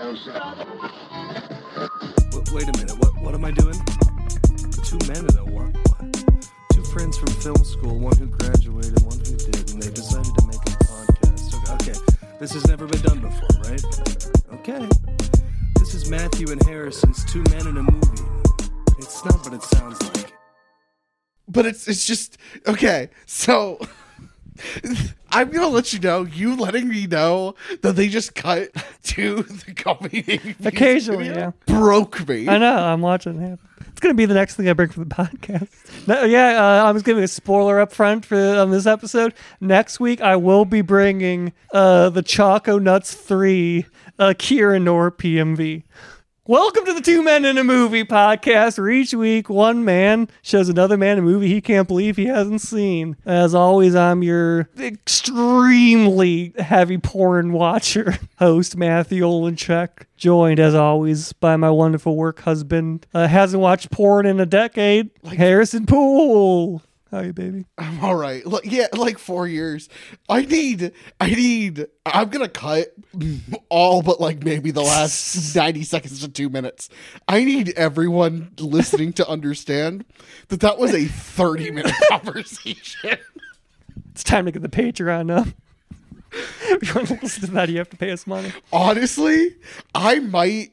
Wait a minute, what am I doing? Two men and a what? Two friends from film school, one who graduated, one who did, and they decided to make a podcast. Okay, this has never been done before, right? Okay. This is Matthew and Harrison's Two Men in a Movie. It's not what it sounds like. But it's just, okay, so I'm going to let you know, you letting me know that they just cut to the company name Occasionally, video broke me. I know, I'm watching it. It's going to be the next thing I bring for the podcast. I was giving a spoiler up front for this episode. Next week, I will be bringing the Choco Nuts 3 Kira Nor PMV. Welcome to the Two Men in a Movie podcast, where each week one man shows another man a movie he can't believe he hasn't seen. As always, I'm your extremely heavy porn watcher, host Matthew Olenchek, joined as always by my wonderful work husband. Hasn't watched porn in a decade, Harrison Poole. How you, baby? I'm all right. Like 4 years. I'm going to cut all but like maybe the last 90 seconds to 2 minutes. I need everyone listening to understand that was a 30-minute conversation. It's time to get the Patreon up. If you want to listen to that, you have to pay us money. Honestly, I might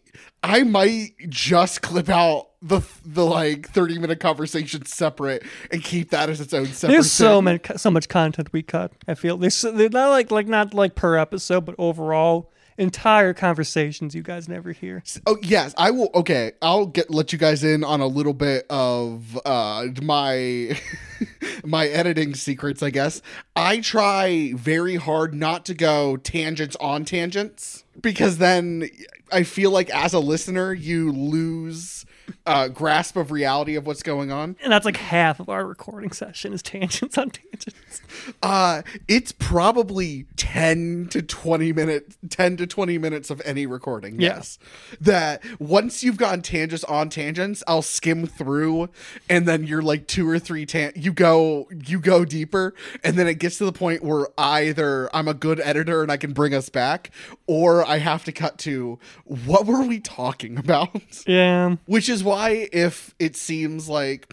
just clip out the like 30-minute conversation separate and keep that as its own separate There's thing. so much content we cut. I feel they're not like per episode, but overall entire conversations you guys never hear. Oh yes, I will. Okay, I'll let you guys in on a little bit of my my editing secrets. I guess I try very hard not to go tangents on tangents, because then I feel like as a listener you lose grasp of reality of what's going on. And that's like half of our recording session is tangents on tangents. It's probably 10 to 20 minutes of any recording. Yeah. Yes. That once you've gotten tangents on tangents, I'll skim through, and then you're like 2 or 3 you go deeper, and then it gets to the point where either I'm a good editor and I can bring us back, or I have to cut to what were we talking about? Yeah. Which is why if it seems like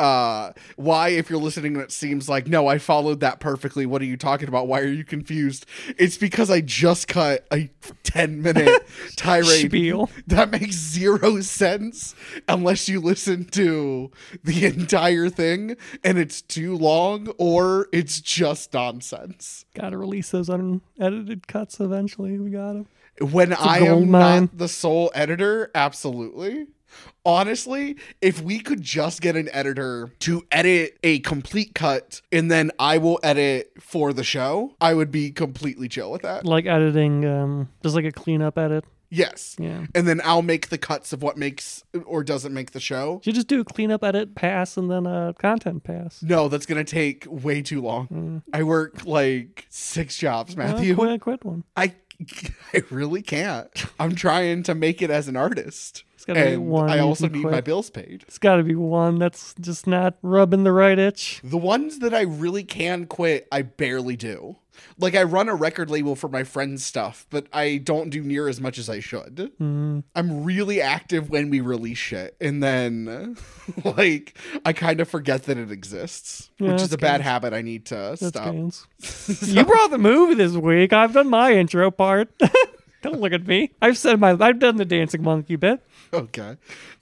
if you're listening and it seems like, no, I followed that perfectly, what are you talking about, why are you confused, it's because I just cut a 10-minute tirade spiel that makes 0 sense unless you listen to the entire thing, and it's too long or it's just nonsense. Gotta release those unedited cuts eventually. We gotta. When I am not the sole editor, absolutely. Honestly, if we could just get an editor to edit a complete cut and then I will edit for the show, I would be completely chill with that. Like editing, just like a cleanup edit. Yes. Yeah. And then I'll make the cuts of what makes or doesn't make the show. You just do a cleanup edit pass and then a content pass. No, that's going to take way too long. I work like 6 jobs, Matthew. Quit one. I really can't. I'm trying to make it as an artist. And I also need my bills paid. It's got to be one that's just not rubbing the right itch. The ones that I really can quit, I barely do. Like, I run a record label for my friend's stuff, but I don't do near as much as I should. I'm really active when we release shit, and then, like, I kind of forget that it exists, which is a bad habit I need to stop. You brought the movie this week. I've done my intro part. Don't look at me. I've done the dancing monkey bit. Okay.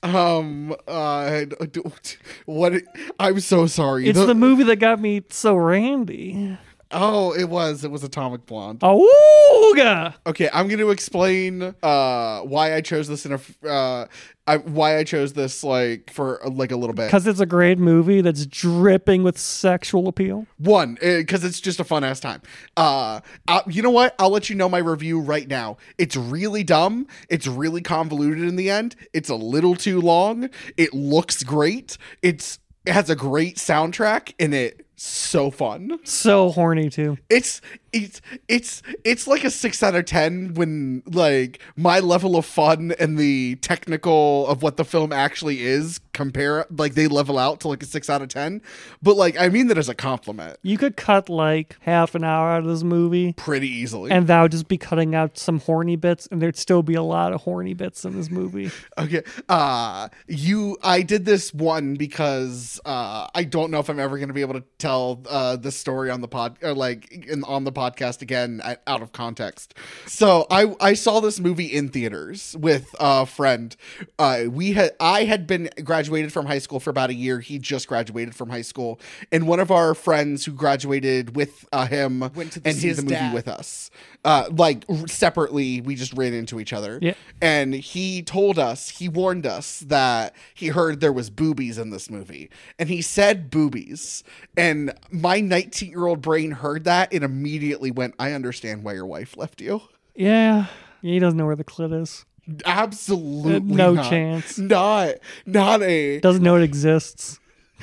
What? I'm so sorry. It's the movie that got me so randy. Oh, it was Atomic Blonde. Awooga! Okay, I'm going to explain why I chose this why I chose this for a little bit. Because it's a great movie that's dripping with sexual appeal. One, because it's just a fun ass time. You know what? I'll let you know my review right now. It's really dumb. It's really convoluted in the end. It's a little too long. It looks great. It has a great soundtrack, and it's so fun. So horny too. it's like a 6 out of 10 when like my level of fun and the technical of what the film actually is compare, like they level out to like a 6 out of 10. But like I mean that as a compliment. You could cut like half an hour out of this movie Pretty easily. and that would just be cutting out some horny bits, and there'd still be a lot of horny bits in this movie. Okay. I did this one because I don't know if I'm ever going to be able to tell this story on the on the podcast again out of context. So I saw this movie in theaters with a friend. I had been graduated from high school for about a year. He just graduated from high school, and one of our friends who graduated with him went to see the movie with us. Like separately, we just ran into each other. Yeah. And he warned us that he heard there was boobies in this movie. And he said boobies. And my 19-year-old brain heard that and immediately went, I understand why your wife left you. Yeah, he doesn't know where the clit is. Absolutely No not. chance. Not a... Doesn't know it exists.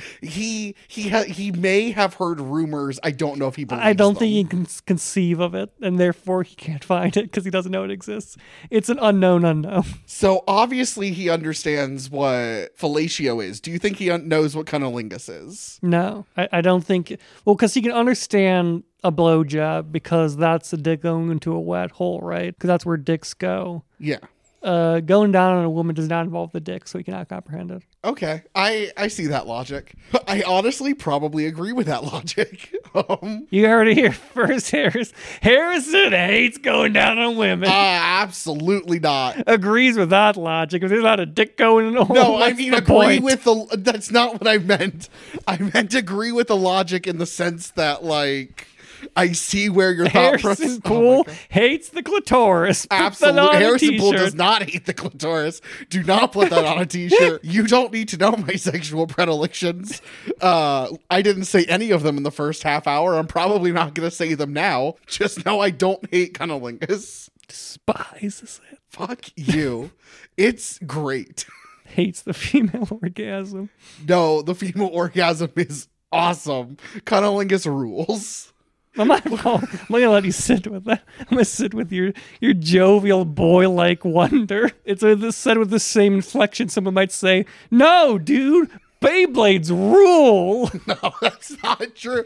He may have heard rumors. I don't know if he believes I don't them. think he can conceive of it, and therefore he can't find it because he doesn't know it exists. It's an unknown unknown. So obviously he understands what fellatio is. Do you think he knows what cunnilingus is? No, I don't think. Well, because he can understand a blowjob because that's a dick going into a wet hole, right? Because that's where dicks go. Yeah. Going down on a woman does not involve the dick, so he cannot comprehend it. Okay, I see that logic. I honestly probably agree with that logic. You heard it here first, Harrison hates going down on women. Absolutely not. Agrees with that logic. If there's not a dick going in a hole, No, I what's mean the agree point? with the. That's not what I meant. I meant agree with the logic in the sense that like I see where your thought process. Harrison Poole hates the clitoris. Put that Absolutely. on a Harrison Poole t-shirt. does not hate the clitoris. Do not put that on a t-shirt. You don't need to know my sexual predilections. I didn't say any of them in the first half hour. I'm probably not going to say them now. Just know I don't hate cunnilingus. Despises it. Fuck you. It's great. Hates the female orgasm. No, the female orgasm is awesome. Cunnilingus rules. I'm not gonna let you sit with that. I'm gonna sit with your jovial boy-like wonder. It's said with the same inflection. Someone might say, "No, dude, Beyblades rule." No, that's not true.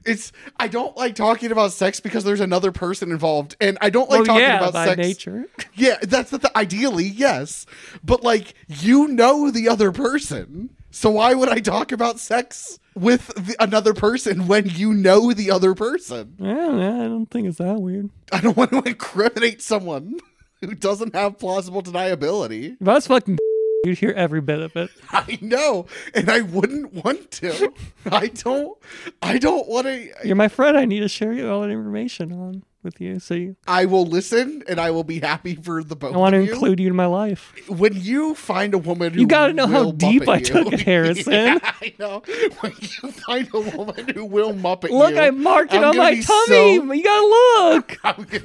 I don't like talking about sex because there's another person involved, and I don't like talking about by sex. nature. Yeah, that's ideally, yes. But like, you know the other person. So why would I talk about sex with another person when you know the other person? Yeah, I don't think it's that weird. I don't want to incriminate someone who doesn't have plausible deniability. If I was fucking, you'd hear every bit of it. I know, and I wouldn't want to. I don't want to. You're my friend. I need to share all that information with you. So I will listen, and I will be happy for the both I want to of you. include you in my life. When you find a woman who You got to know how will deep Muppet I you- took it, Harrison. Yeah, I know. When you find a woman who will Muppet you. Look, I marked it I'm on gonna my be tummy. You gotta look.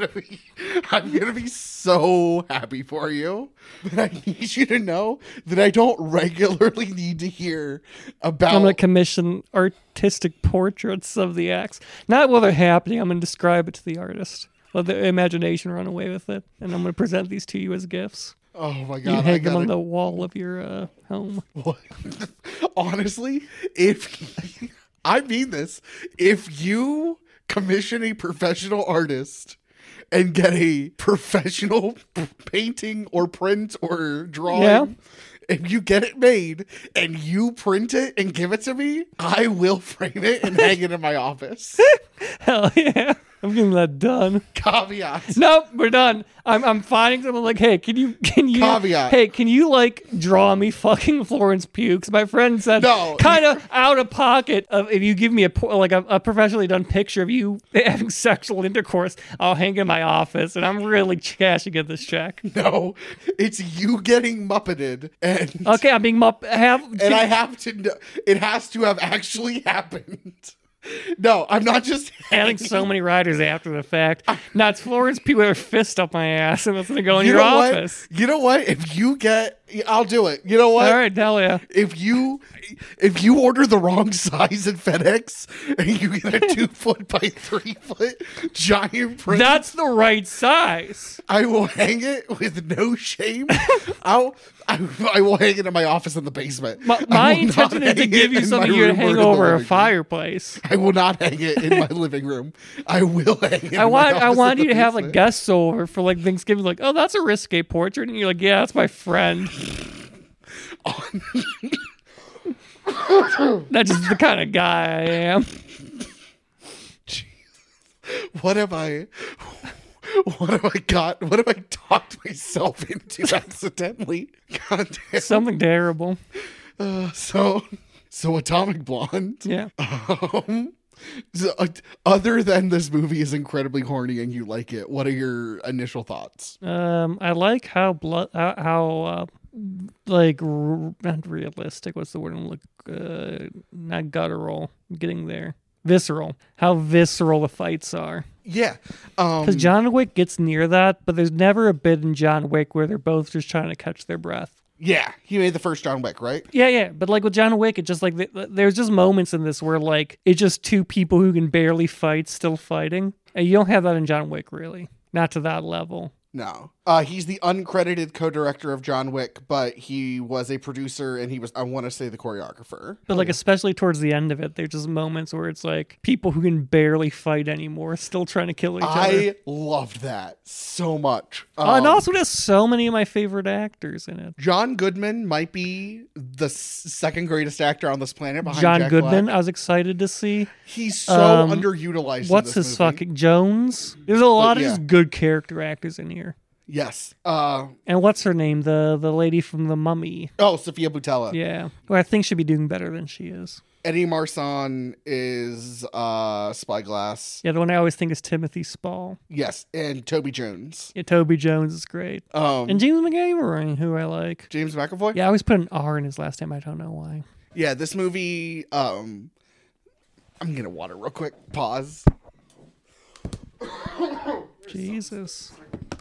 I'm gonna be so happy for you. But I need you to know that I don't regularly need to hear about. I'm gonna commission artistic portraits of the acts. Not while they're happening. I'm gonna describe it to the artist. Let the imagination run away with it, and I'm gonna present these to you as gifts. Oh my You god! can hang them on the wall of your home. Honestly, if I mean this, if you commission a professional artist and get a professional painting or print or drawing, Yeah. if you get it made and you print it and give it to me, I will frame it and hang it in my office. Hell yeah. I'm getting that done. Caveat. Nope, we're done. I'm finding someone like, hey, can you Caveat. Hey, can you like draw me fucking Florence Pugh? 'Cause my friend said, No. kind of out of pocket. Of if you give me a professionally done picture of you having sexual intercourse, I'll hang it in my office, and I'm really cashing in this check. No, it's you getting Muppeted and Okay, I'm being and I have to know, it has to have actually happened. No, I'm not just adding so many writers after the fact. Now it's Florence Pugh with her fist up my ass, and that's gonna go in your know what? office. You know what? If you get I'll do it. You know what? All right, hell yeah. If you order the wrong size at FedEx and you get a 2 foot by 3 foot giant print, That's the right size. I will hang it with no shame. I will hang it in my office in the basement. My intention is to give you something you to hang over a fireplace. I will not hang it in my living room. I will hang it. I want you to have like guests over for like Thanksgiving, like, oh, that's a risque portrait, and you're like, yeah, that's my friend. That's just the kind of guy I am. What have I talked myself into accidentally? God damn. Something terrible. So Atomic Blonde. Yeah. So, other than this movie is incredibly horny and you like it, what are your initial thoughts? I like how not realistic. What's the word? Not guttural. I'm getting there. Visceral. How visceral the fights are. Yeah. Because John Wick gets near that, but there's never a bit in John Wick where they're both just trying to catch their breath. Yeah, he made the first John Wick, right? Yeah. But like with John Wick, it just like there's just moments in this where like it's just two people who can barely fight still fighting. And you don't have that in John Wick, really. Not to that level. No. He's the uncredited co-director of John Wick, but he was a producer and he was, I want to say, the choreographer. But like, especially towards the end of it, there's just moments where it's like people who can barely fight anymore still trying to kill each other. I loved that so much. And also, there's so many of my favorite actors in it. John Goodman might be the second greatest actor on this planet behind John Jack Goodman, Black. I was excited to see. He's so underutilized. What's in his this movie. fucking Jones? There's a lot of yeah. just good character actors in here. Yes. And what's her name? The lady from The Mummy. Oh, Sophia Boutella. Yeah. Who I think should be doing better than she is. Eddie Marsan is Spyglass. Yeah, the one I always think is Timothy Spall. Yes, and Toby Jones. Yeah, Toby Jones is great. And James McAvoy, who I like. James McAvoy? Yeah, I always put an R in his last name. I don't know why. Yeah, this movie, I'm gonna water real quick. Pause. Jesus.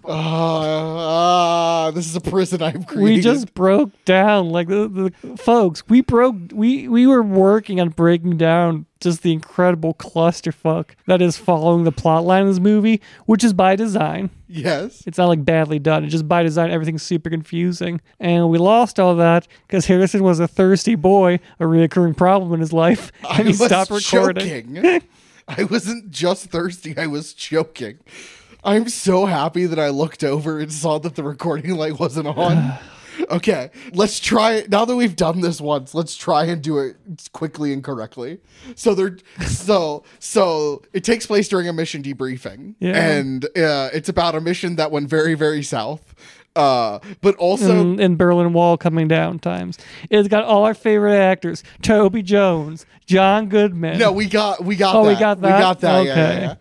This is a prison I've created. We just broke down, like the folks. We were working on breaking down just the incredible clusterfuck that is following the plot line of this movie, which is by design. Yes. It's not like badly done. It's just by design. Everything's super confusing, and we lost all that because Harrison was a thirsty boy, a reoccurring problem in his life, and he stopped recording. Choking. I wasn't just thirsty. I was choking. I'm so happy that I looked over and saw that the recording light wasn't on. Okay, let's try it. Now that we've done this once, let's try and do it quickly and correctly. So it takes place during a mission debriefing. Yeah. And it's about a mission that went very, very south. But also in Berlin Wall coming down times. It's got all our favorite actors: Toby Jones, John Goodman. No, we got Oh, that. we got that? We got that. Okay. Yeah.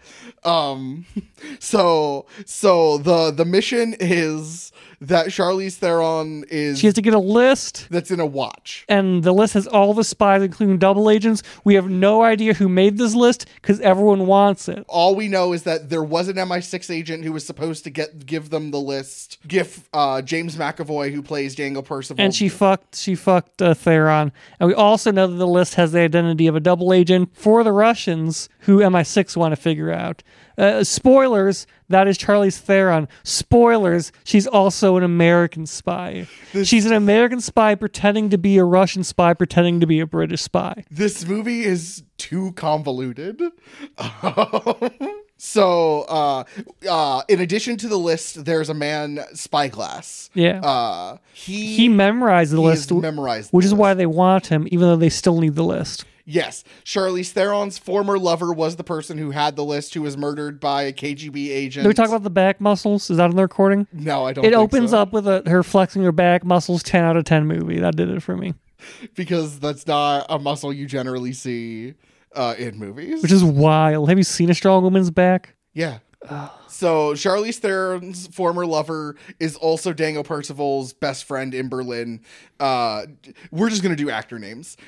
So the mission is that Charlize Theron is She has to get a list, that's in a watch. and the list has all the spies, including double agents. We have no idea who made this list because everyone wants it. All we know is that there was an MI6 agent who was supposed to give them the list. James McAvoy, who plays Daniel Percival, And she fucked Theron. And we also know that the list has the identity of a double agent for the Russians who MI6 want to figure out. Spoilers, that is Charlize Theron. Spoilers, she's also an American spy. She's an American spy pretending to be a Russian spy, pretending to be a British spy. This movie is too convoluted. So, in addition to the list, there's a man, Spyglass. Yeah. He memorized the list, memorized which the is list. why they want him, even though they still need the list. Yes. Charlize Theron's former lover was the person who had the list, who was murdered by a KGB agent. Did we talk about the back muscles? Is that in the recording? No, I don't It think opens so. up with her flexing her back muscles, 10 out of 10 movie. That did it for me. Because that's not a muscle you generally see in movies. Which is wild. Have you seen a strong woman's back? Yeah. So Charlize Theron's former lover is also Daniel Percival's best friend in Berlin. We're just gonna do actor names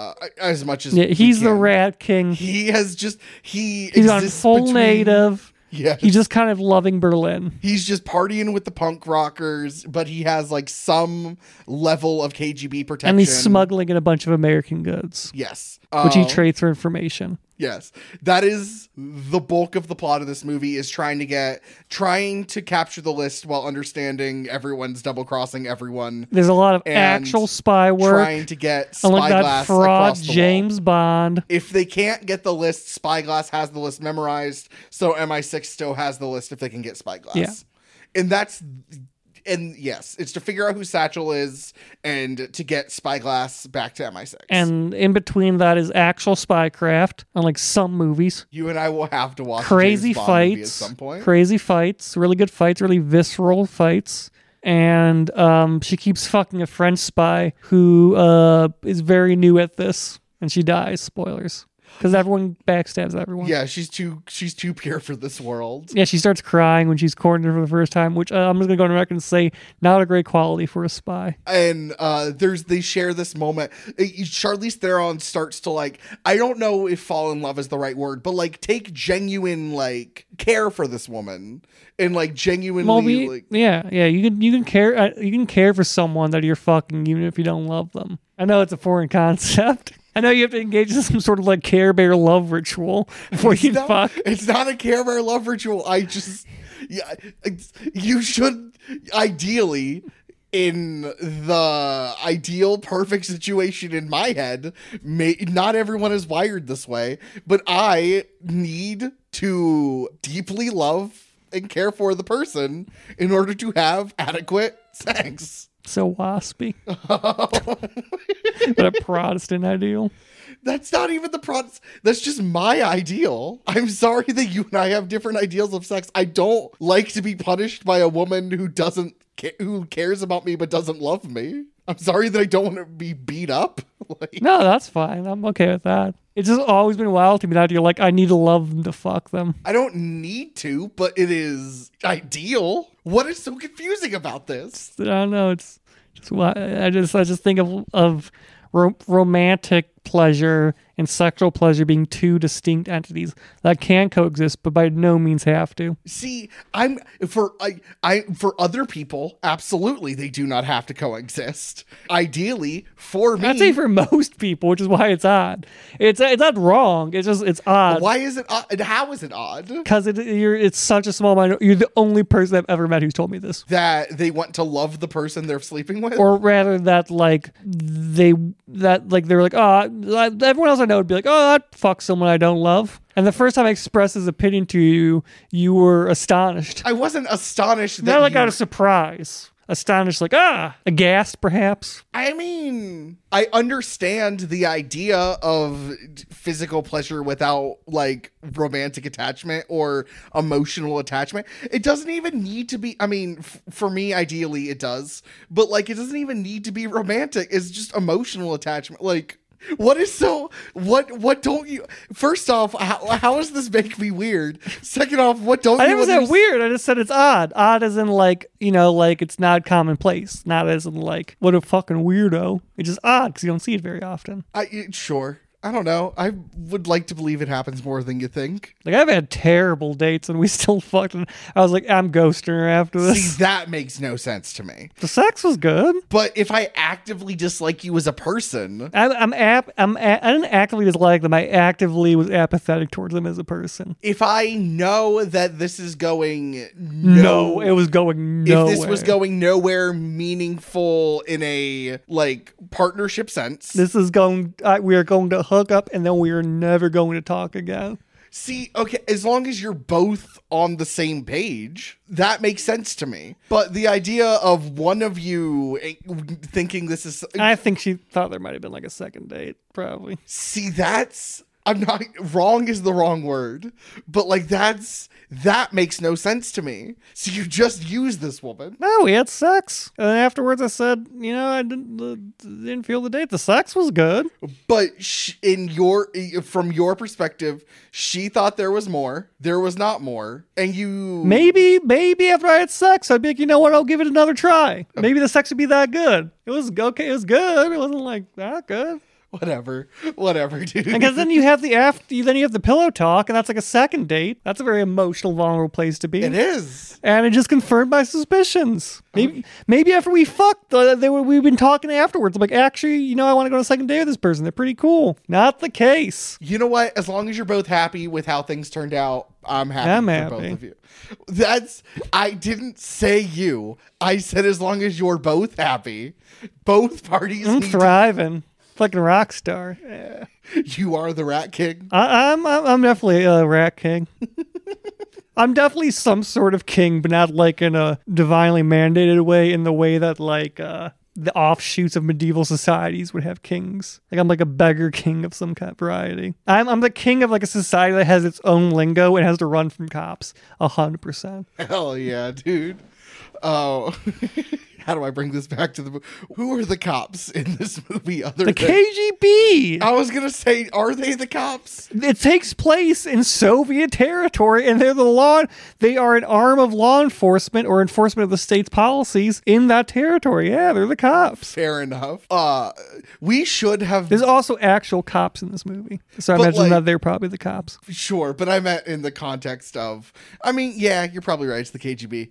as much as Yeah, he's we the can. Rat King. He has just He's on full native. Yeah. He's just kind of loving Berlin. He's just partying with the punk rockers, but he has like some level of KGB protection. And he's smuggling in a bunch of American goods, Yes. which he trades for information. Yes. That is the bulk of the plot of this movie, is trying to capture the list while understanding everyone's double crossing everyone. There's a lot of And actual spy work. Trying to get Unlike that Spyglass fraud across the James wall. Bond. If they can't get the list, Spyglass has the list memorized, so MI6 still has the list if they can get Spyglass. Yeah. And yes, it's to figure out who Satchel is and to get Spyglass back to MI6. And in between that is actual spycraft, unlike some movies. You and I will have to watch Crazy a James Bond movie at fights. some point. Crazy fights. Really good fights. Really visceral fights. And she keeps fucking a French spy who is very new at this. And she dies. Spoilers. Because everyone backstabs everyone. Yeah, she's too pure for this world. Yeah, she starts crying when she's cornered for the first time, which I'm just going to go on record and say, not a great quality for a spy. And they share this moment. Charlize Theron starts to, like, I don't know if fall in love is the right word, but like take genuine like care for this woman and like genuinely you can care for someone that you're fucking even if you don't love them. I know it's a foreign concept. I know you have to engage in some sort of like Care Bear love ritual before you fuck. It's not a Care Bear love ritual. You should ideally, in the ideal perfect situation in my head, not everyone is wired this way, but I need to deeply love and care for the person in order to have adequate sex. So waspy. But a Protestant ideal. That's not even the Protestant. That's just my ideal. I'm sorry that you and I have different ideals of sex. I don't like to be punished by a woman who cares about me but doesn't love me. I'm sorry that I don't want to be beat up. No, that's fine. I'm okay with that. It's just always been wild to me that you're like, I need to love them to fuck them. I don't need to, but it is ideal. What is so confusing about this? I don't know. It's just I just think of romantic pleasure and sexual pleasure being two distinct entities that can coexist, but by no means have to. See, for other people, absolutely, they do not have to coexist. Ideally, for me, I'd say for most people, which is why it's odd. It's not wrong. It's odd. Why is it odd? How is it odd? Because it's such a small minority. You're the only person I've ever met who's told me this. That they want to love the person they're sleeping with, or rather that they're like, oh, everyone else I know would be like, oh, I'd fuck someone I don't love. And the first time I expressed his opinion to you, you were astonished. I wasn't astonished. Not like out of surprise. Astonished, like, aghast, perhaps. I mean, I understand the idea of physical pleasure without, like, romantic attachment or emotional attachment. It doesn't even need to be, I mean, for me, ideally, it does. But, like, it doesn't even need to be romantic. It's just emotional attachment. Like, what don't you, first off, how does this make me weird? Second off, what don't you I never said weird, I just said it's odd. Odd as in like, like it's not commonplace. Not as in like, what a fucking weirdo. It's just odd because you don't see it very often. Sure. I don't know. I would like to believe it happens more than you think. Like, I've had terrible dates and we still fucked. And I was like, I'm ghosting her after this. See, that makes no sense to me. The sex was good. But if I actively dislike you as a person... I didn't actively dislike them. I actively was apathetic towards them as a person. If I know that this is going... It was going nowhere. If this was going nowhere meaningful in a, like, partnership sense... This is going... we are going to hook up and then we are never going to talk again. See, okay, as long as you're both on the same page, that makes sense to me. But the idea of one of you thinking this is... I think she thought there might have been like a second date, probably. See, that's... I'm not... Wrong is the wrong word. But, like, that makes no sense to me. So you just used this woman. No, we had sex. And then afterwards I said, I didn't feel the date. The sex was good. But from your perspective, she thought there was more. There was not more. And you... Maybe after I had sex, I'd be like, you know what? I'll give it another try. Maybe the sex would be that good. It was okay. It was good. It wasn't like that good. Whatever, dude. Because then you have the pillow talk, and that's like a second date. That's a very emotional, vulnerable place to be. It is. And it just confirmed my suspicions. Maybe after we fucked, we've been talking afterwards. I'm like, actually, I want to go on a second date with this person. They're pretty cool. Not the case. You know what? As long as you're both happy with how things turned out, I'm happy for both of you. I didn't say you. I said as long as you're both happy. Both parties. I'm thriving. Fucking rock star. Yeah. You are the Rat King. I'm definitely a rat king. I'm definitely some sort of king, but not like in a divinely mandated way, in the way that like the offshoots of medieval societies would have kings. Like I'm like a beggar king of some kind of variety. I'm the king of like a society that has its own lingo and has to run from cops 100%. Hell yeah, dude. Oh. How do I bring this back to the movie? Who are the cops in this movie other than... KGB! I was going to say, are they the cops? It takes place in Soviet territory, and they are an arm of law enforcement or enforcement of the state's policies in that territory. Yeah, they're the cops. Fair enough. We should have... There's also actual cops in this movie. So I imagine that they're probably the cops. Sure, but I meant in the context of... I mean, yeah, you're probably right. It's the KGB.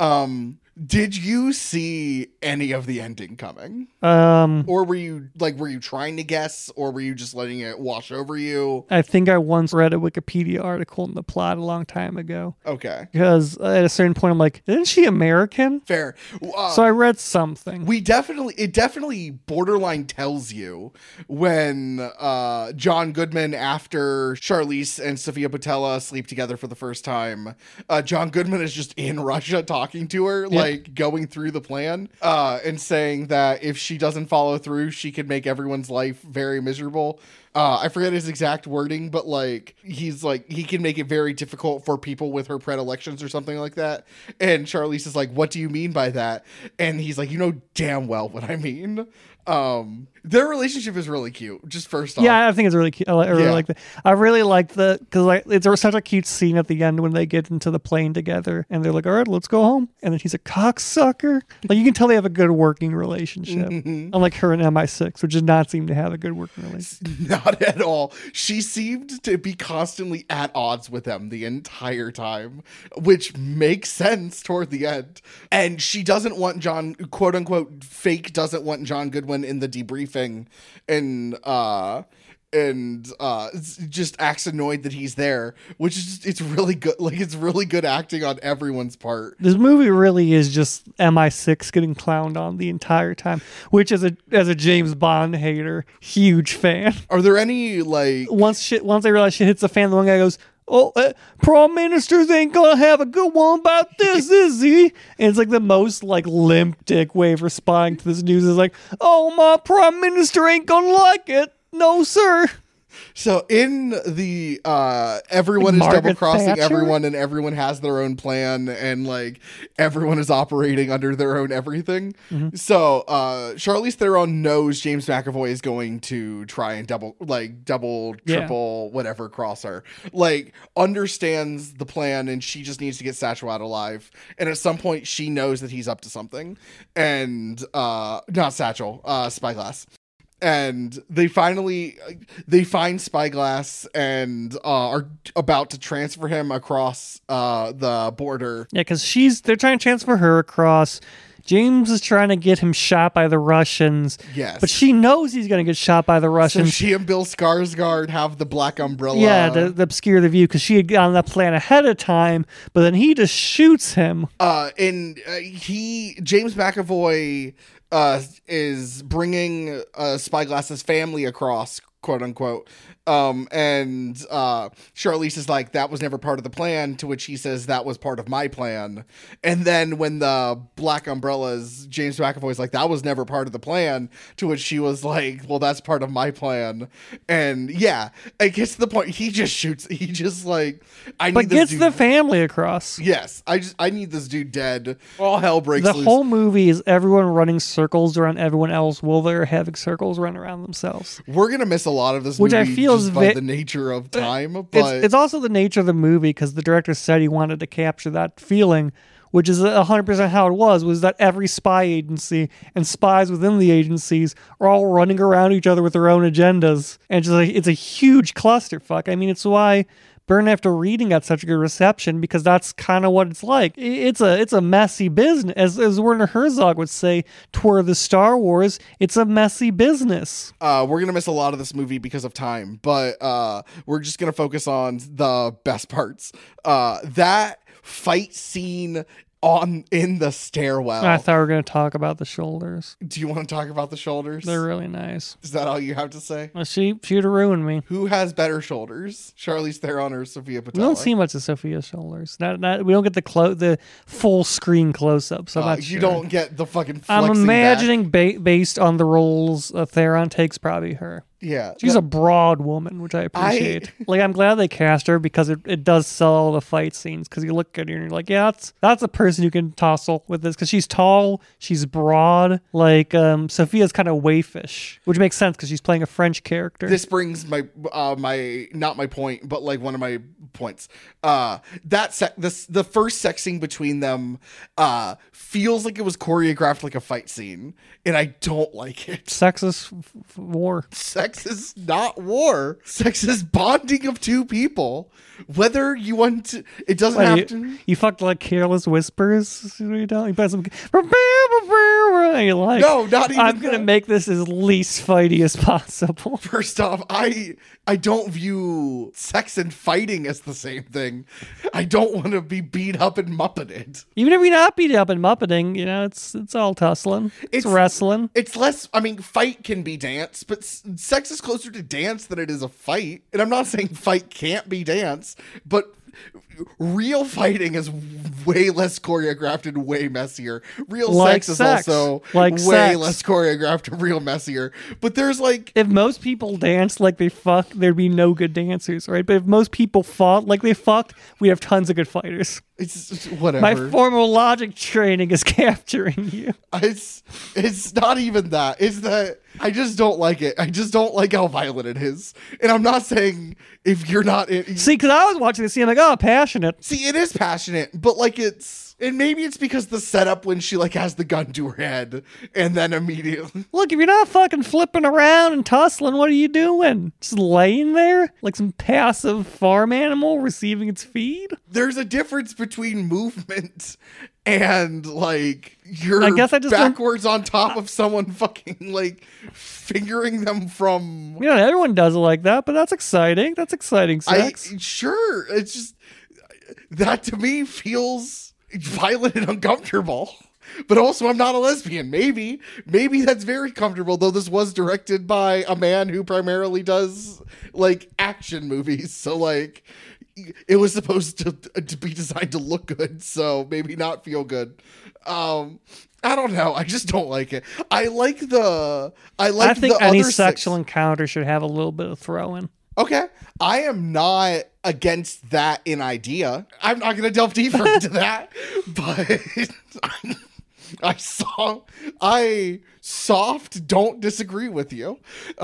Did you see any of the ending coming? Or were you trying to guess, or were you just letting it wash over you? I think I once read a Wikipedia article in the plot a long time ago. Okay. Because at a certain point I'm like, isn't she American? Fair. So I read something. It definitely borderline tells you when John Goodman, after Charlize and Sofia Boutella sleep together for the first time, John Goodman is just in Russia talking to her, like going through the plan, and saying that if she doesn't follow through, she could make everyone's life very miserable. I forget his exact wording, but like he's like, he can make it very difficult for people with her predilections or something like that. And Charlize is like, what do you mean by that? And he's like, you know damn well what I mean. Their relationship is really cute. Just first off, yeah, I think it's really cute. I really like that. I really like because like it's such a cute scene at the end when they get into the plane together and they're like, all right, let's go home. And then he's a cocksucker. Like you can tell they have a good working relationship. Unlike her and MI6, which does not seem to have a good working relationship. Not at all. She seemed to be constantly at odds with them the entire time, which makes sense toward the end. And she doesn't want John, quote unquote, fake doesn't want John Goodwin in the debriefing, and just acts annoyed that he's there, which is just, it's really good. Like it's really good acting on everyone's part. This movie really is just MI6 getting clowned on the entire time, which as a James Bond hater, huge fan. Are there any like once they realize shit hits the fan, the one guy goes, oh, Prime Ministers ain't gonna have a good one about this, is he? And it's like the most like limp dick way of responding to this news is like, oh, my Prime Minister ain't gonna like it. No, sir. So in the everyone like is double crossing Thatcher? everyone, and everyone has their own plan, and like everyone is operating under their own everything. Mm-hmm. So Charlize Theron knows James McAvoy is going to try and double, triple, whatever, cross her. Like understands the plan, and she just needs to get Satchel out alive. And at some point, she knows that he's up to something. And not Satchel, Spyglass. And they find Spyglass and are about to transfer him across the border. Yeah, because they're trying to transfer her across. James is trying to get him shot by the Russians. Yes. But she knows he's going to get shot by the Russians. So she and Bill Skarsgård have the black umbrella. Yeah, to obscure the view, because she had gotten that plan ahead of time, but then he just shoots him. James McAvoy is bringing Spyglass's family across, quote unquote. And Charlize is like, that was never part of the plan, to which he says, that was part of my plan. And then when the black umbrellas, James McAvoy's like, that was never part of the plan, to which she was like, well, that's part of my plan. And yeah, it gets to the point, he just shoots, he just like, gets the family across. Yes, I need this dude dead. All hell breaks loose. The whole movie is everyone running circles around everyone else while they're having circles run around themselves. We're gonna miss a lot of this which movie I feel just by the nature of time, but it's also the nature of the movie, because the director said he wanted to capture that feeling which is 100% how it was that every spy agency and spies within the agencies are all running around each other with their own agendas. And just like, it's a huge clusterfuck. I mean, it's why Burn After Reading got such a good reception, because that's kind of what it's like. It's a messy business. As Werner Herzog would say, toward the Star Wars, it's a messy business. We're going to miss a lot of this movie because of time, but we're just going to focus on the best parts. That fight scene in the stairwell. I thought we were going to talk about the shoulders. Do you want to talk about the shoulders? They're really nice. Is that all you have to say? Well, she'd have ruined me. Who has better shoulders? Charlize Theron or Sophia Boutella? We don't see much of Sophia's shoulders. We don't get the full screen close-ups. I'm not sure. You don't get the fucking flexing I'm imagining based on the roles Theron takes, probably her. Yeah. She's a broad woman, which I appreciate. I'm glad they cast her, because it does sell all the fight scenes, because you look at her and you're like, yeah, that's a person you can tussle with this, because she's tall, she's broad. Sophia's kind of waifish, which makes sense because she's playing a French character. This brings my not my point, but like one of my points. The first sex scene between them feels like it was choreographed like a fight scene, and I don't like it. Sex is war. Sex is not war. Sex is bonding of two people. Whether you want to, it doesn't have to. You fucked like Careless Whispers. You put some. You like? No, not even. I'm gonna make this as least fighty as possible. First off, I don't view sex and fighting as the same thing. I don't want to be beat up and muppeted. Even if you're not beat up and muppeting, it's all tussling. It's wrestling. It's less. I mean, fight can be dance, but sex is closer to dance than it is a fight. And I'm not saying fight can't be dance, but real fighting is way less choreographed and way messier. Real sex is also way less choreographed and real messier. But there's if most people danced like they fucked, there'd be no good dancers, right? But if most people fought like they fucked, we'd have tons of good fighters. It's whatever. My formal logic training is capturing you. It's not even that. It's that I just don't like it. I just don't like how violent it is. And I'm not saying if you're not see, because I was watching the scene like, oh, passionate. See, it is passionate, but and maybe it's because the setup when she has the gun to her head and then immediately. Look, if you're not fucking flipping around and tussling, what are you doing? Just laying there like some passive farm animal receiving its feed? There's a difference between movement and you're I guess I just backwards on top of someone fucking fingering them from. Everyone does it like that, but that's exciting. That's exciting sex. Sure. It's just that to me feels violent and uncomfortable. But also, I'm not a lesbian. Maybe that's very comfortable, though this was directed by a man who primarily does action movies. So it was supposed to be designed to look good, so maybe not feel good. I don't know. I just don't like it. I think any sexual encounter should have a little bit of throwing. Okay. I am not against that in idea. I'm not going to delve deeper into that, but I don't disagree with you.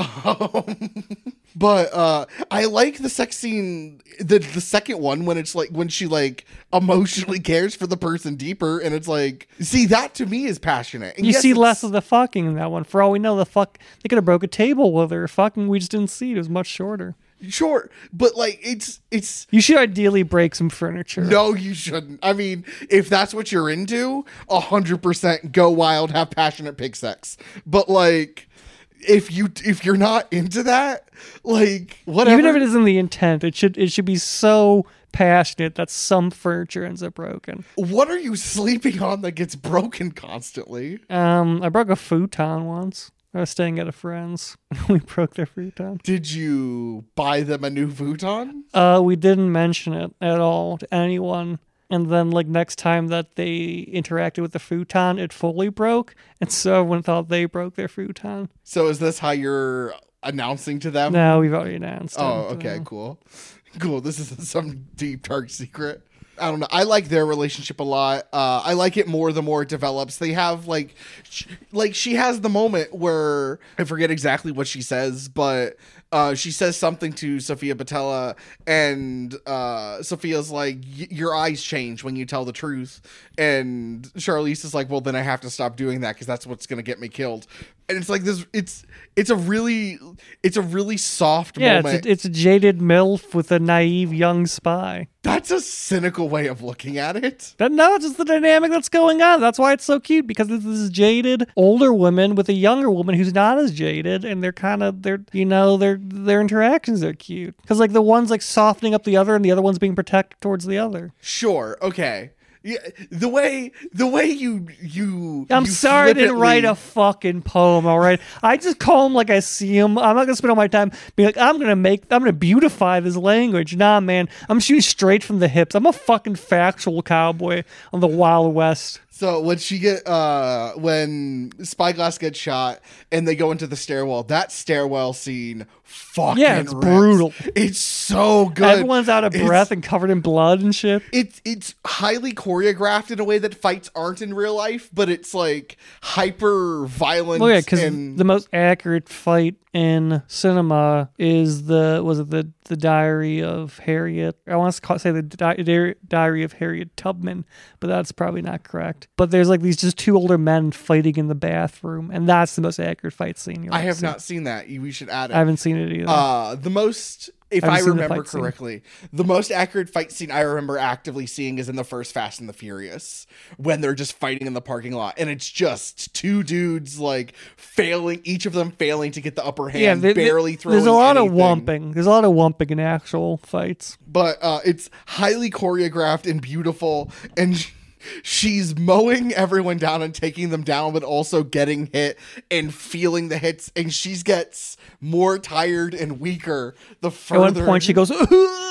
But I like the sex scene, the second one, when it's when she emotionally cares for the person deeper, and it's see, that to me is passionate. And you see less of the fucking in that one. For all we know, they could have broke a table with her. Fucking, we just didn't see it. It was much shorter. Sure, but it's you should ideally break some furniture. No, you shouldn't. I mean, if that's what you're into, 100% go wild, have passionate pig sex. But if you're not into that, whatever. Even if it isn't the intent, it should be so passionate that some furniture ends up broken. What are you sleeping on that gets broken constantly? I broke a futon once. I was staying at a friend's. We broke their futon. Did you buy them a new futon? We didn't mention it at all to anyone. And then, next time that they interacted with the futon, it fully broke. And so everyone thought they broke their futon. So is this how you're announcing to them? No, we've already announced. Oh, okay, cool. Cool. This isn't some deep, dark secret. I don't know. I like their relationship a lot. I like it more the more it develops. They have like she has the moment where I forget exactly what she says, but she says something to Sophia Botella, and Sophia's like, your eyes change when you tell the truth. And Charlize is like, well, then I have to stop doing that because that's what's going to get me killed. And it's like this, it's a really soft moment. It's a jaded MILF with a naive young spy. That's a cynical way of looking at it. No, it's just the dynamic that's going on. That's why it's so cute, because this is jaded older woman with a younger woman who's not as jaded, and their interactions are cute. Because like the one's like softening up the other, and the other one's being protective towards the other. Sure, okay. Yeah, the way you I'm sorry I didn't write a fucking poem, all right? I just call them like I see them. I'm not gonna spend all my time being like, I'm gonna beautify this language. Nah, man, I'm shooting straight from the hips. I'm a fucking factual cowboy on the Wild West. So when Spyglass gets shot and they go into the stairwell, that stairwell scene fucking it's rips. brutal. It's so good. Everyone's out of breath and covered in blood and shit. It's highly choreographed in a way that fights aren't in real life, but it's like hyper violent. Well, yeah, because the most accurate fight in cinema is the Diary of Harriet. I want to say the Diary of Harriet Tubman, but that's probably not correct. But there's like these just two older men fighting in the bathroom, and that's the most accurate fight scene. I have not seen that. We should add it. I haven't seen it either. The most, if I remember correctly, the most accurate fight scene I remember actively seeing is in the first Fast and the Furious, when they're just fighting in the parking lot, and it's just two dudes like each of them failing to get the upper hand, barely throwing. There's a lot anything. of wumping. There's a lot of wumping in actual fights, but it's highly choreographed and beautiful, and she's mowing everyone down and taking them down, but also getting hit and feeling the hits, and she gets more tired and weaker the further. At one point she goes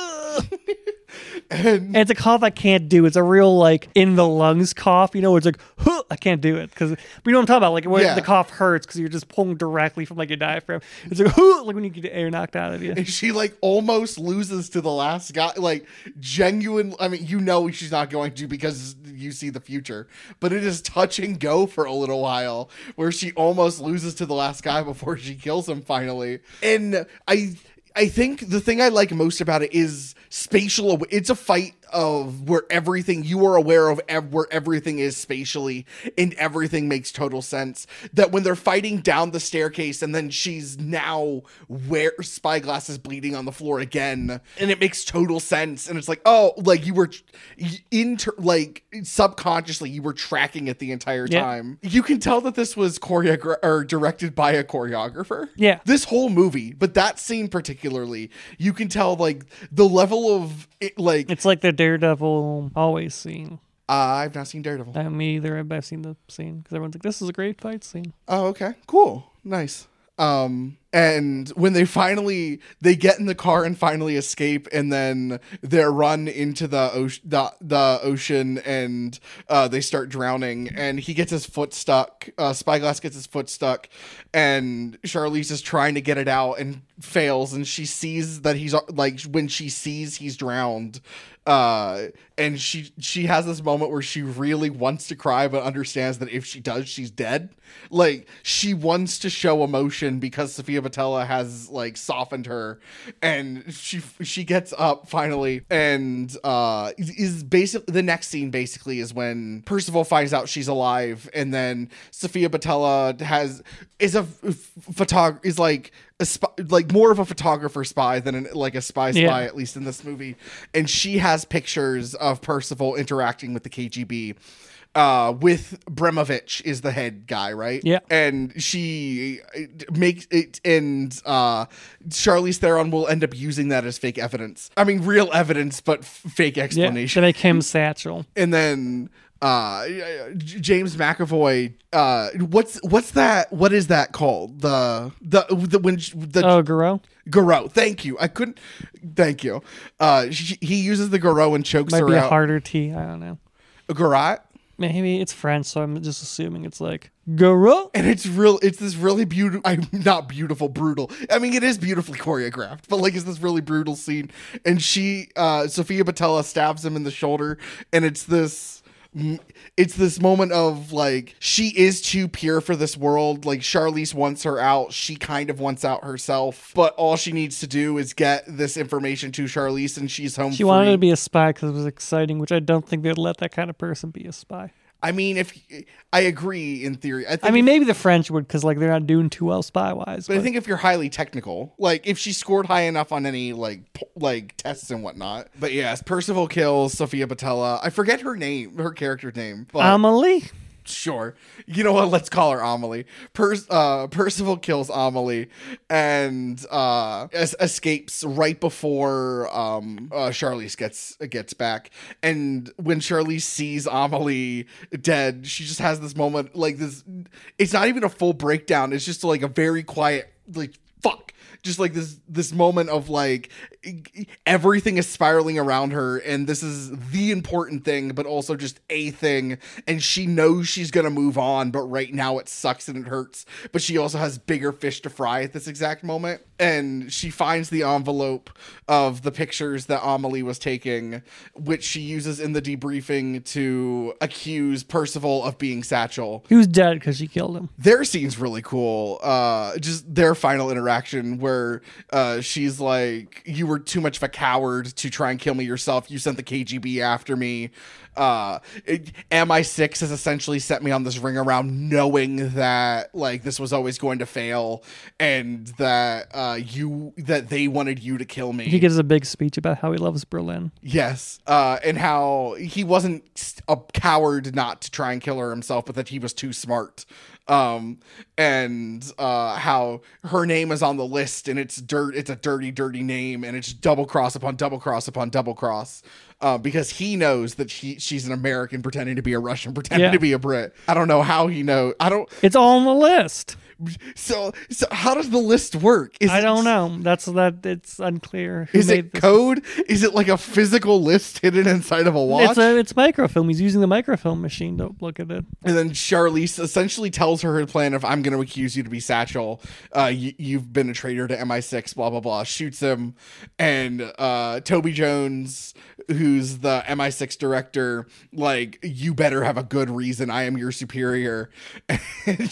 and it's a cough I can't do. It's a real like in the lungs cough, it's like I can't do it, because we know what I'm talking about, like where the cough hurts because you're just pulling directly from like your diaphragm. It's like like when you get the air knocked out of you. And she like almost loses to the last guy, like genuine. I mean, she's not going to, because you see the future, but it is touch and go for a little while where she almost loses to the last guy before she kills him finally. And I think the thing I like most about it is spatial. It's a fight of where everything you are aware of, where everything is spatially, and everything makes total sense. That when they're fighting down the staircase, and then she's now where Spyglass is bleeding on the floor again, and it makes total sense. And it's like, oh, like you were subconsciously you were tracking it the entire time. You can tell that this was directed by a choreographer. Yeah, this whole movie, but that scene particularly, you can tell like the level of it, like it's like the Daredevil always scene. I've not seen Daredevil. Me either. I've seen the scene because everyone's like, "This is a great fight scene." Oh, okay, cool, nice. And when they get in the car and finally escape, and then they're run into the ocean, and they start drowning, and he gets his foot stuck. Spyglass gets his foot stuck, and Charlize is trying to get it out and fails, and she sees that when she sees he's drowned, and she has this moment where she really wants to cry, but understands that if she does, she's dead. Like, she wants to show emotion because Sophia Botella has like softened her, and she gets up finally, and is basically the next scene basically is when Percival finds out she's alive, and then Sophia Botella is like more of a photographer spy than a spy, at least in this movie. And she has pictures of Percival interacting with the KGB, with Bremovich is the head guy, right? Yeah. And she makes it, and Charlize Theron will end up using that as fake evidence. I mean, real evidence, but fake explanation. To make him satchel. And then James McAvoy, what's that? What is that called? Garou. Garou. Thank you. Thank you. He uses the Garou and chokes her out. Might be a harder T. I don't know. A Garou? Maybe it's French, so I'm just assuming it's like Girl. And it's this really beautiful, not beautiful, brutal. I mean, it is beautifully choreographed, but like it's this really brutal scene. And Sofia Boutella stabs him in the shoulder, and it's this moment of like, she is too pure for this world. Like, Charlize wants her out. She kind of wants out herself, but all she needs to do is get this information to Charlize, and she's home. She wanted to be a spy because it was exciting, which I don't think they'd let that kind of person be a spy. I mean, I agree in theory. I mean, maybe the French would, because like they're not doing too well spy-wise. But I think if you're highly technical, like if she scored high enough on any like tests and whatnot. But yes, Percival kills Sofia Boutella. I forget her character name. But Amelie. Sure. You know what? Let's call her Amelie. Percival kills Amelie and escapes right before Charlize gets back. And when Charlize sees Amelie dead, she just has this moment like this. It's not even a full breakdown. It's just like a very quiet, like, fuck. Just like this moment of like everything is spiraling around her, and this is the important thing, but also just a thing. And she knows she's gonna move on, but right now it sucks and it hurts. But she also has bigger fish to fry at this exact moment. And she finds the envelope of the pictures that Amelie was taking, which she uses in the debriefing to accuse Percival of being Satchel. He was dead because she killed him. Their scene's really cool. Just their final interaction where she's like, you were too much of a coward to try and kill me yourself. You sent the KGB after me. MI6 has essentially set me on this ring around, knowing that like this was always going to fail, and that that they wanted you to kill me. He gives a big speech about how he loves Berlin. Yes, and how he wasn't a coward not to try and kill her himself, but that he was too smart. And how her name is on the list, and it's a dirty name, and it's double cross upon double cross upon double cross. Because he knows that she's an American pretending to be a Russian, pretending to be a Brit. I don't know how he knows. It's all on the list. So how does the list work? I don't know. It's unclear. Is it code? Is it like a physical list hidden inside of a watch? It's microfilm. He's using the microfilm machine to look at it. And then Charlize essentially tells her plan of, I'm going to accuse you to be Satchel. You've been a traitor to MI6, blah, blah, blah. Shoots him. And Toby Jones, who's the MI6 director, like, you better have a good reason. I am your superior. And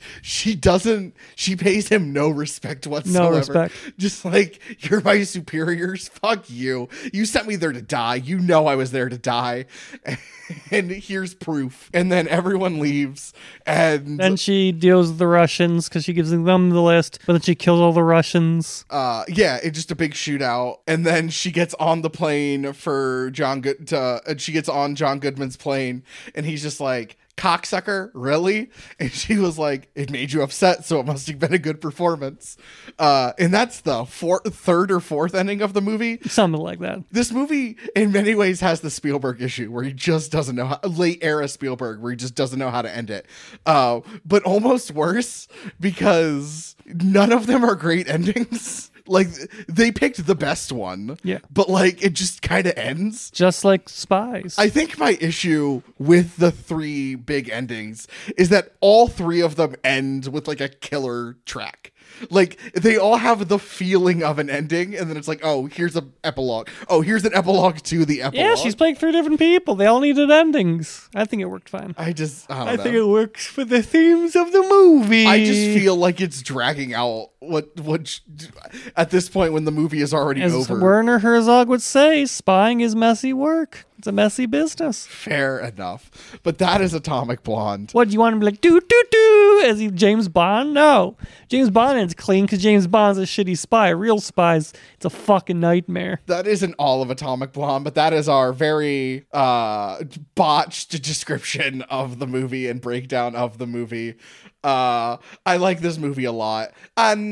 she pays him no respect whatsoever. No respect. Just like, you're my superiors. Fuck you. You sent me there to die. You know I was there to die. And here's proof. And then everyone leaves. And then she deals with the Russians because she gives them the list, but then she kills all the Russians. It's just a big shootout. And then she gets on the plane for she gets on John Goodman's plane, and he's just like, cocksucker, really? And she was like, it made you upset, so it must have been a good performance. And that's the third or fourth ending of the movie. Something like that. This movie, in many ways, has the Spielberg issue where he just doesn't know late era Spielberg, where he just doesn't know how to end it. But almost worse, because none of them are great endings. Like, they picked the best one. Yeah. But, like, it just kind of ends. Just like Spies. I think my issue with the three big endings is that all three of them end with, like, a killer track. Like, they all have the feeling of an ending, and then it's like, oh, here's an epilogue. Oh, here's an epilogue to the epilogue. Yeah, she's playing three different people. They all needed endings. I think it worked fine. I don't know. I think it works for the themes of the movie. I just feel like it's dragging out what at this point when the movie is already over. As Werner Herzog would say, spying is messy work. It's a messy business. Fair enough. But that is Atomic Blonde. What, do you want him to be like, do, as he James Bond? No. James Bond is clean because James Bond's a shitty spy. Real spies, it's a fucking nightmare. That isn't all of Atomic Blonde, but that is our very botched description of the movie and breakdown of the movie. I like this movie a lot. And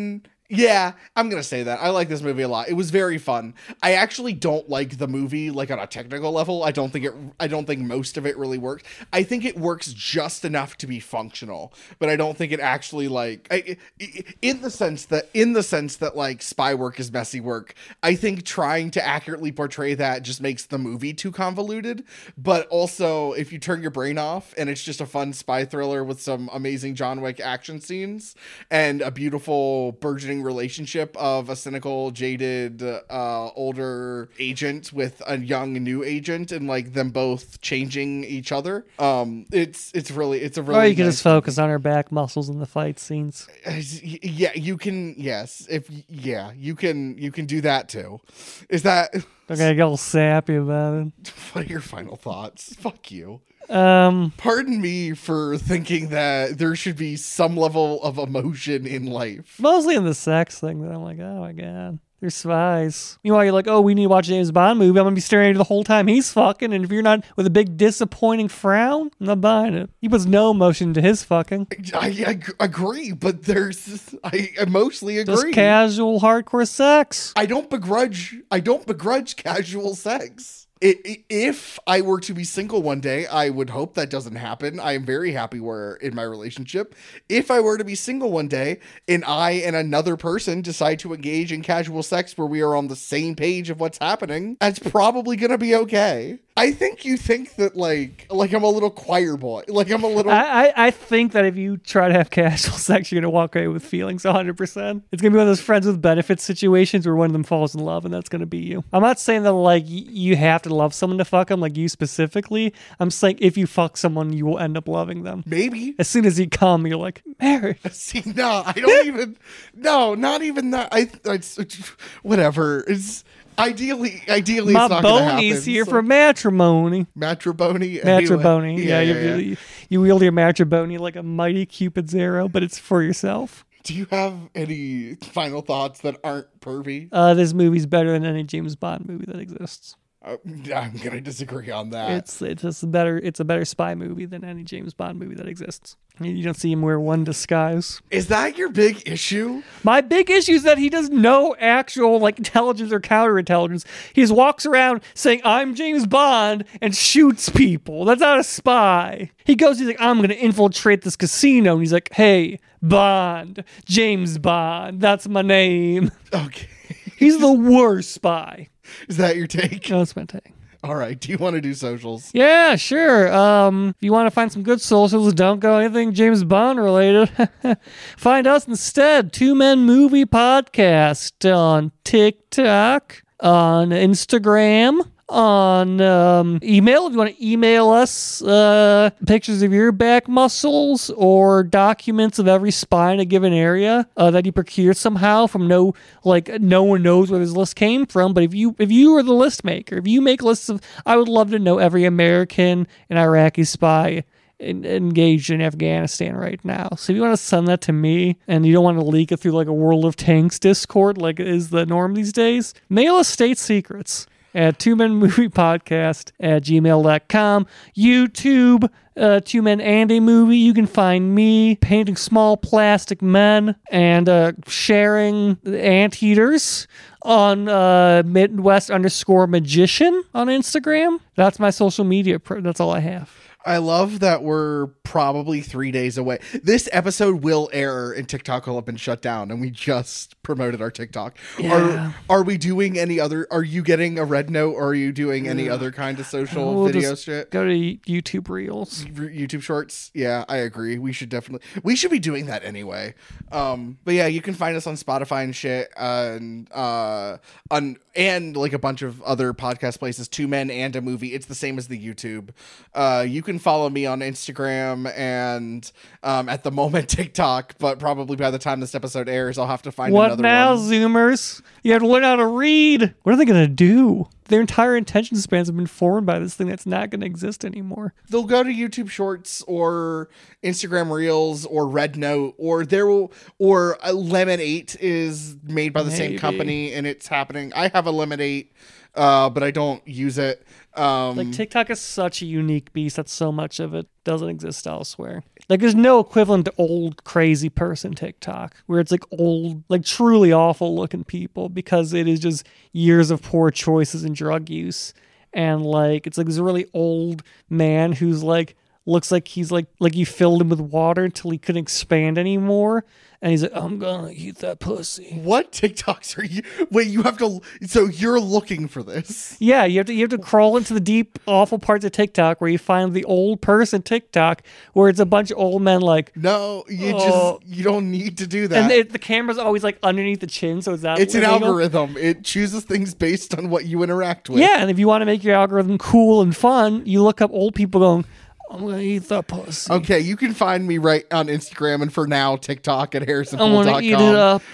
Yeah, I'm gonna say that. I like this movie a lot. It was very fun. I actually don't like the movie, like on a technical level. I don't think most of it really works. I think it works just enough to be functional, but I don't think it actually in the sense that like spy work is messy work. I think trying to accurately portray that just makes the movie too convoluted. But also, if you turn your brain off and it's just a fun spy thriller with some amazing John Wick action scenes and a beautiful burgeoning relationship of a cynical, jaded, older agent with a young new agent, and like them both changing each other. It's a really. Or you can nice just focus on her back muscles in the fight scenes. Yeah, you can. Yes, you can do that too. Is that? Don't gotta get all sappy about it. What are your final thoughts? Fuck you. Pardon me for thinking that there should be some level of emotion in life. Mostly in the sex thing that I'm like, oh my god, they're spies. Meanwhile, you're like, oh, we need to watch a James Bond movie. I'm gonna be staring at you the whole time he's fucking, and if you're not with a big disappointing frown, I'm not buying it. He puts no emotion to his fucking. I agree, but I mostly agree. Just casual, hardcore sex. I don't begrudge casual sex. If I were to be single one day, I would hope that doesn't happen. I am very happy in my relationship. If I were to be single one day and I and another person decide to engage in casual sex where we are on the same page of what's happening, that's probably going to be okay. I think you think that like I'm a little choir boy. Like I'm a little... I think that if you try to have casual sex, you're going to walk away with feelings 100%. It's going to be one of those friends with benefits situations where one of them falls in love and that's going to be you. I'm not saying that like you have to love someone to fuck them, like you specifically. I'm saying if you fuck someone, you will end up loving them. Maybe. As soon as you come, you're like, married. See, no, I don't even... No, not even that. Whatever. It's... Ideally, my it's not going to happen. Bony's here for matrimony. Matrimony? Matrimony. Anyway. Yeah. You wield your matrimony like a mighty Cupid's arrow, but it's for yourself. Do you have any final thoughts that aren't pervy? This movie's better than any James Bond movie that exists. I'm going to disagree on that. It's a better spy movie than any James Bond movie that exists. I mean, you don't see him wear one disguise. Is that your big issue? My big issue is that he does no actual like intelligence or counterintelligence. He just walks around saying, I'm James Bond, and shoots people. That's not a spy. He's like, I'm going to infiltrate this casino. And he's like, hey, Bond, James Bond, that's my name. Okay. He's the worst spy. Is that your take? No, that's my take. All right. Do you want to do socials? Yeah, sure. If you want to find some good socials, don't go anything James Bond related. Find us instead, Two Men Movie Podcast on TikTok, on Instagram, on email. If you want to email us pictures of your back muscles or documents of every spine in a given area that you procured somehow from no one knows where this list came from, but if you are the list maker, if you make lists of, I would love to know every American and Iraqi spy engaged in Afghanistan right now. So if you want to send that to me and you don't want to leak it through like a World of Tanks Discord like is the norm these days, mail us state secrets at Two Men Movie Podcast at gmail.com. YouTube, Two Men and a Movie. You can find me painting small plastic men and sharing anteaters on Midwest_magician on Instagram. That's my social media. That's all I have. I love that we're probably 3 days away. This episode will air and TikTok will have been shut down, and we just promoted our TikTok. Yeah. Are we doing any other? Are you getting a red note, or are you doing any other kind of social video shit? Go to YouTube Reels, YouTube Shorts. Yeah, I agree. We should be doing that anyway. But yeah, you can find us on Spotify and shit, and like a bunch of other podcast places. Two Men and a Movie. It's the same as the YouTube. You can follow me on Instagram and at the moment TikTok, but probably by the time this episode airs, I'll have to find another one. What now, Zoomers? You have to learn how to read. What are they going to do? Their entire attention spans have been formed by this thing that's not going to exist anymore. They'll go to YouTube Shorts or Instagram Reels or Red Note or Lemon 8 is made by the same company and it's happening. I have a Lemon 8. But I don't use it. Like TikTok is such a unique beast that so much of it doesn't exist elsewhere. Like there's no equivalent to old crazy person TikTok where it's like old, like truly awful looking people because it is just years of poor choices and drug use. And like it's like this really old man who's like looks like he's like you filled him with water until he couldn't expand anymore. And he's like, I'm gonna eat that pussy. What TikToks are you? Wait, you have to. So you're looking for this? Yeah, you have to crawl into the deep, awful parts of TikTok where you find the old person TikTok where it's a bunch of old men like. No, you don't need to do that. And the camera's always like underneath the chin, so it's an algorithm. It chooses things based on what you interact with. Yeah, and if you want to make your algorithm cool and fun, you look up old people going, I'm going to eat that pussy. Okay, you can find me right on Instagram and for now TikTok at harrisonpoole.com. I'm going to eat it up.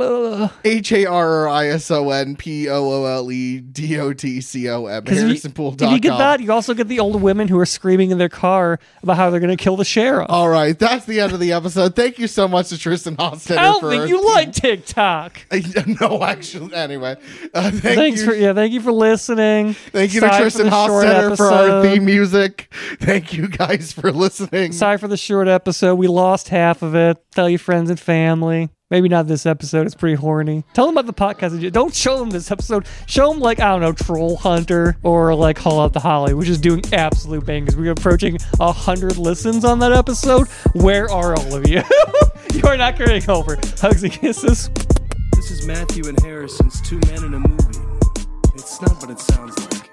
HARRISONPOOLEDOTCOM. harrisonpoole.com. If you get that, you also get the old women who are screaming in their car about how they're going to kill the sheriff. All right, that's the end of the episode. Thank you so much to Tristan Hostetter. I don't think you like TikTok. No, actually, anyway. Thank you for listening. Thank you to Tristan Hostetter for our theme music. Thank you guys for listening. Sorry for the short episode. We lost half of it. Tell your friends and family. Maybe not this episode. It's pretty horny. Tell them about the podcast. Don't show them this episode. Show them like, I don't know, Troll Hunter or like Haul Out the Holly, which is doing absolute bangers. We're approaching 100 listens on that episode. Where are all of you? You are not carrying over. Hugs and kisses. This is Matthew and Harrison's Two Men in a Movie. It's not what it sounds like.